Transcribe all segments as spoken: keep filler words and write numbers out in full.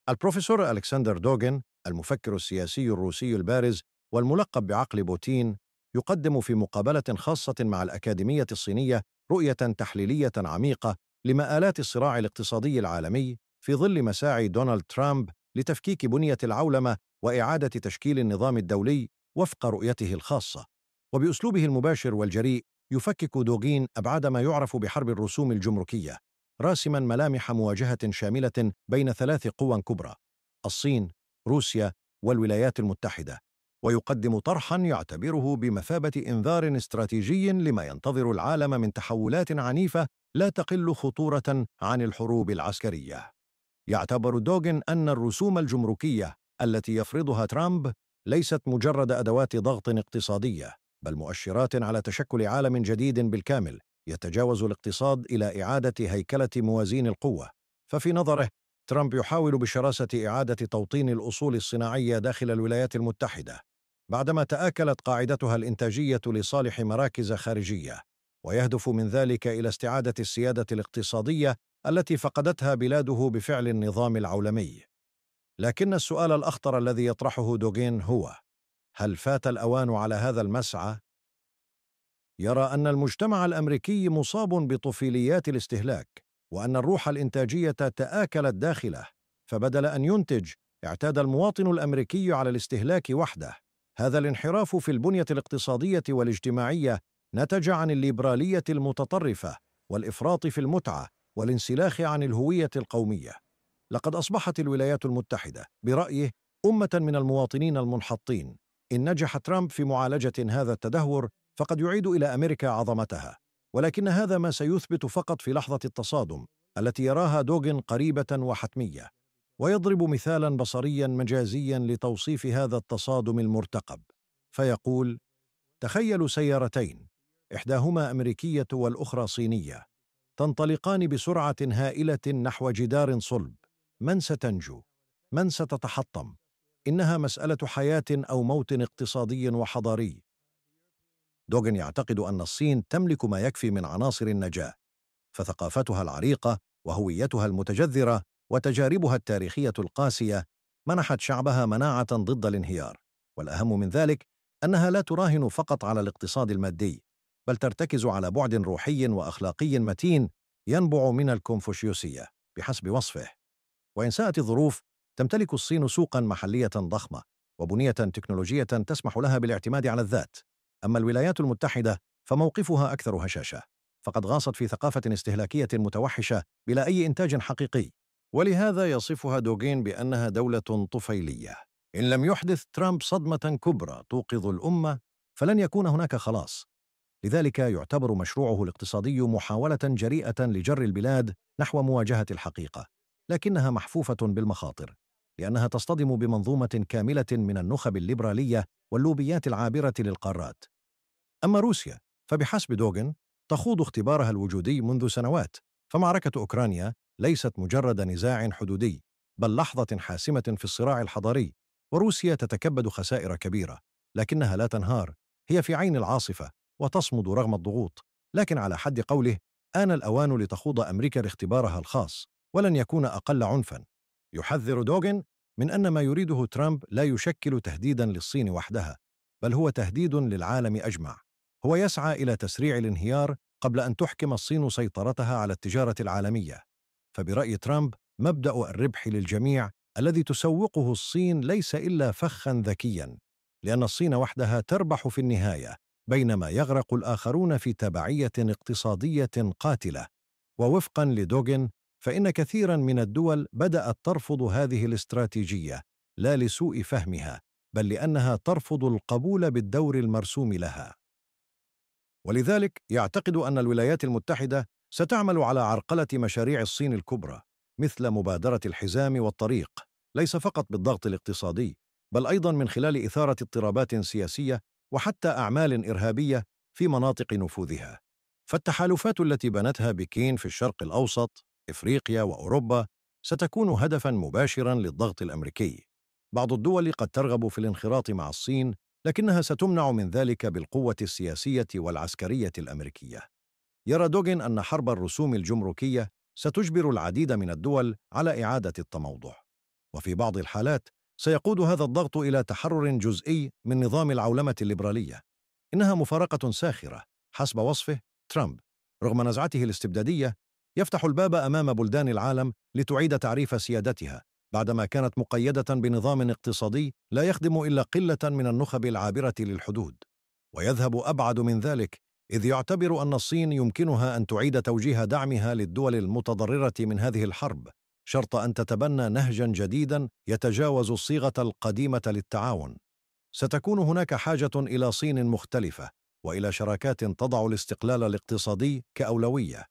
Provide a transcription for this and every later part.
البروفيسور ألكسندر دوغن، المفكر السياسي الروسي البارز والملقب بعقل بوتين، يقدم في مقابلة خاصة مع الأكاديمية الصينية رؤية تحليلية عميقة لمآلات الصراع الاقتصادي العالمي في ظل مساعي دونالد ترامب لتفكيك بنية العولمة وإعادة تشكيل النظام الدولي وفق رؤيته الخاصة. وبأسلوبه المباشر والجريء يفكك دوغين أبعاد ما يعرف بحرب الرسوم الجمركية، راسما ملامح مواجهة شاملة بين ثلاث قوى كبرى: الصين، روسيا، والولايات المتحدة، ويقدم طرحا يعتبره بمثابة إنذار استراتيجي لما ينتظر العالم من تحولات عنيفة لا تقل خطورة عن الحروب العسكرية. يعتبر دوغن أن الرسوم الجمركية التي يفرضها ترامب ليست مجرد أدوات ضغط اقتصادية، بل مؤشرات على تشكل عالم جديد بالكامل يتجاوز الاقتصاد إلى إعادة هيكلة موازين القوة. ففي نظره، ترامب يحاول بشراسة إعادة توطين الأصول الصناعية داخل الولايات المتحدة بعدما تآكلت قاعدتها الإنتاجية لصالح مراكز خارجية، ويهدف من ذلك إلى استعادة السيادة الاقتصادية التي فقدتها بلاده بفعل النظام العولمي. لكن السؤال الأخطر الذي يطرحه دوغين هو: هل فات الأوان على هذا المسعى؟ يرى أن المجتمع الأمريكي مصاب بطفيليات الاستهلاك، وأن الروح الإنتاجية تآكلت داخله، فبدل أن ينتج، اعتاد المواطن الأمريكي على الاستهلاك وحده. هذا الانحراف في البنية الاقتصادية والاجتماعية نتج عن الليبرالية المتطرفة والإفراط في المتعة والانسلاخ عن الهوية القومية. لقد أصبحت الولايات المتحدة برأيه أمة من المواطنين المنحطين. إن نجح ترامب في معالجة هذا التدهور فقد يعيد إلى أمريكا عظمتها، ولكن هذا ما سيثبت فقط في لحظة التصادم التي يراها دوغن قريبة وحتمية. ويضرب مثالا بصريا مجازيا لتوصيف هذا التصادم المرتقب، فيقول: تخيلوا سيارتين، إحداهما أمريكية والأخرى صينية، تنطلقان بسرعة هائلة نحو جدار صلب. من ستنجو؟ من ستتحطم؟ إنها مسألة حياة أو موت اقتصادي وحضاري. دوغن يعتقد أن الصين تملك ما يكفي من عناصر النجاة، فثقافتها العريقة وهويتها المتجذرة وتجاربها التاريخية القاسية منحت شعبها مناعة ضد الانهيار. والأهم من ذلك أنها لا تراهن فقط على الاقتصاد المادي، بل ترتكز على بعد روحي وأخلاقي متين ينبع من الكونفوشيوسية بحسب وصفه. وإن ساءت الظروف، تمتلك الصين سوقاً محلية ضخمة وبنية تكنولوجية تسمح لها بالاعتماد على الذات. أما الولايات المتحدة فموقفها أكثر هشاشة، فقد غاصت في ثقافة استهلاكية متوحشة بلا أي إنتاج حقيقي، ولهذا يصفها دوغين بأنها دولة طفيلية. إن لم يحدث ترامب صدمة كبرى توقظ الأمة فلن يكون هناك خلاص. لذلك يعتبر مشروعه الاقتصادي محاولة جريئة لجر البلاد نحو مواجهة الحقيقة، لكنها محفوفة بالمخاطر، لأنها تصطدم بمنظومة كاملة من النخب الليبرالية واللوبيات العابرة للقارات. أما روسيا فبحسب دوغن تخوض اختبارها الوجودي منذ سنوات، فمعركة أوكرانيا ليست مجرد نزاع حدودي، بل لحظة حاسمة في الصراع الحضاري. وروسيا تتكبد خسائر كبيرة، لكنها لا تنهار، هي في عين العاصفة وتصمد رغم الضغوط. لكن على حد قوله، آن الأوان لتخوض أمريكا اختبارها الخاص، ولن يكون أقل عنفاً. يحذر دوغن من أن ما يريده ترامب لا يشكل تهديداً للصين وحدها، بل هو تهديد للعالم أجمع. هو يسعى إلى تسريع الانهيار قبل أن تحكم الصين سيطرتها على التجارة العالمية. فبرأي ترامب، مبدأ الربح للجميع الذي تسوقه الصين ليس إلا فخاً ذكياً، لأن الصين وحدها تربح في النهاية، بينما يغرق الآخرون في تبعية اقتصادية قاتلة. ووفقاً لدوغن، فإن كثيراً من الدول بدأت ترفض هذه الاستراتيجية لا لسوء فهمها، بل لأنها ترفض القبول بالدور المرسوم لها. ولذلك يعتقد أن الولايات المتحدة ستعمل على عرقلة مشاريع الصين الكبرى، مثل مبادرة الحزام والطريق، ليس فقط بالضغط الاقتصادي، بل أيضاً من خلال إثارة اضطرابات سياسية وحتى أعمال إرهابية في مناطق نفوذها. فالتحالفات التي بنتها بكين في الشرق الأوسط، إفريقيا وأوروبا ستكون هدفاً مباشراً للضغط الأمريكي. بعض الدول قد ترغب في الانخراط مع الصين، لكنها ستمنع من ذلك بالقوة السياسية والعسكرية الأمريكية. يرى دوغن أن حرب الرسوم الجمركية ستجبر العديد من الدول على إعادة التموضع. وفي بعض الحالات سيقود هذا الضغط إلى تحرر جزئي من نظام العولمة الليبرالية. إنها مفارقة ساخرة حسب وصفه. ترامب رغم نزعته الاستبدادية يفتح الباب أمام بلدان العالم لتعيد تعريف سيادتها، بعدما كانت مقيدة بنظام اقتصادي لا يخدم إلا قلة من النخب العابرة للحدود. ويذهب أبعد من ذلك، إذ يعتبر أن الصين يمكنها أن تعيد توجيه دعمها للدول المتضررة من هذه الحرب، شرط أن تتبنى نهجاً جديداً يتجاوز الصيغة القديمة للتعاون. ستكون هناك حاجة إلى صين مختلفة وإلى شراكات تضع الاستقلال الاقتصادي كأولوية.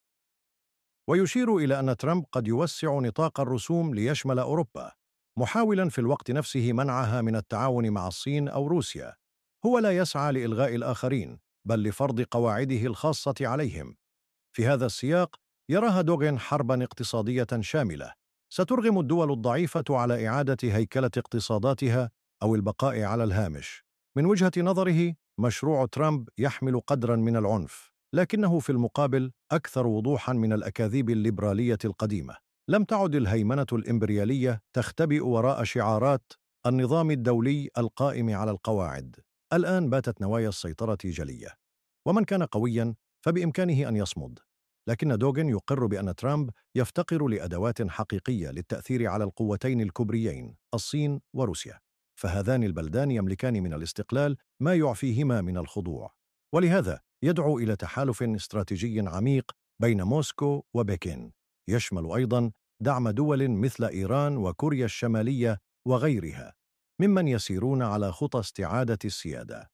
ويشير إلى أن ترامب قد يوسع نطاق الرسوم ليشمل أوروبا، محاولاً في الوقت نفسه منعها من التعاون مع الصين أو روسيا. هو لا يسعى لإلغاء الآخرين، بل لفرض قواعده الخاصة عليهم. في هذا السياق يراها دوغن حرباً اقتصادية شاملة سترغم الدول الضعيفة على إعادة هيكلة اقتصاداتها أو البقاء على الهامش. من وجهة نظره، مشروع ترامب يحمل قدراً من العنف، لكنه في المقابل أكثر وضوحاً من الأكاذيب الليبرالية القديمة. لم تعد الهيمنة الإمبريالية تختبئ وراء شعارات النظام الدولي القائم على القواعد. الآن باتت نوايا السيطرة جلية، ومن كان قوياً فبإمكانه أن يصمد. لكن دوغن يقر بأن ترامب يفتقر لأدوات حقيقية للتأثير على القوتين الكبريين الصين وروسيا، فهذان البلدان يملكان من الاستقلال ما يعفيهما من الخضوع. ولهذا يدعو إلى تحالف استراتيجي عميق بين موسكو وبكين، يشمل أيضاً دعم دول مثل إيران وكوريا الشمالية وغيرها ممن يسيرون على خطى استعادة السيادة.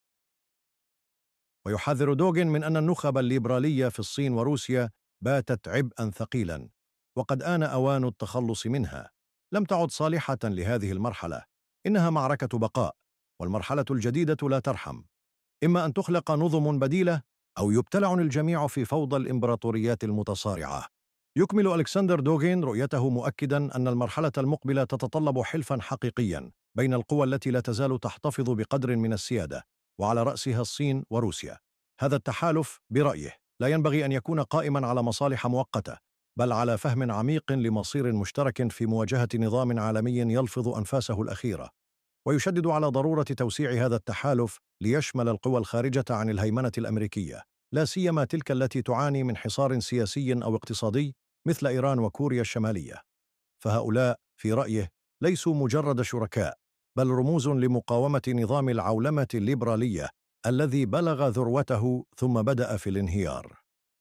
ويحذر دوغن من أن النخب الليبرالية في الصين وروسيا باتت عبئاً ثقيلاً، وقد آن أوان التخلص منها. لم تعد صالحة لهذه المرحلة، إنها معركة بقاء، والمرحلة الجديدة لا ترحم. إما أن تخلق نظم بديلة أو يبتلع الجميع في فوضى الإمبراطوريات المتصارعة. يكمل ألكسندر دوغين رؤيته مؤكداً أن المرحلة المقبلة تتطلب حلفاً حقيقياً بين القوى التي لا تزال تحتفظ بقدر من السيادة، وعلى رأسها الصين وروسيا. هذا التحالف برأيه لا ينبغي أن يكون قائماً على مصالح مؤقتة، بل على فهم عميق لمصير مشترك في مواجهة نظام عالمي يلفظ أنفاسه الأخيرة. ويشدد على ضرورة توسيع هذا التحالف ليشمل القوى الخارجة عن الهيمنة الأمريكية، لا سيما تلك التي تعاني من حصار سياسي أو اقتصادي مثل إيران وكوريا الشمالية. فهؤلاء في رأيه ليسوا مجرد شركاء، بل رموز لمقاومة نظام العولمة الليبرالية الذي بلغ ذروته ثم بدأ في الانهيار.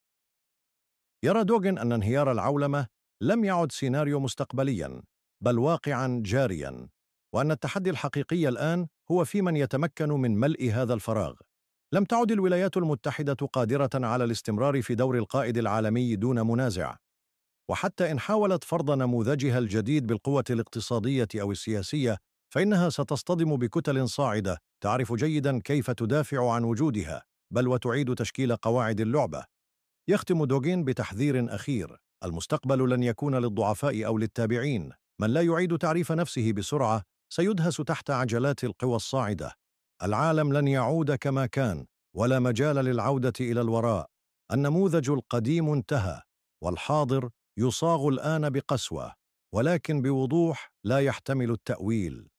يرى دوغن أن انهيار العولمة لم يعد سيناريو مستقبلياً، بل واقعاً جارياً، وأن التحدي الحقيقي الآن هو في من يتمكن من ملء هذا الفراغ. لم تعد الولايات المتحدة قادرة على الاستمرار في دور القائد العالمي دون منازع، وحتى إن حاولت فرض نموذجها الجديد بالقوة الاقتصادية أو السياسية، فإنها ستصطدم بكتل صاعدة تعرف جيداً كيف تدافع عن وجودها، بل وتعيد تشكيل قواعد اللعبة. يختم دوغين بتحذير أخير: المستقبل لن يكون للضعفاء أو للتابعين. من لا يعيد تعريف نفسه بسرعة سيدهس تحت عجلات القوى الصاعدة. العالم لن يعود كما كان، ولا مجال للعودة إلى الوراء. النموذج القديم انتهى، والحاضر يصاغ الآن بقسوة، ولكن بوضوح لا يحتمل التأويل.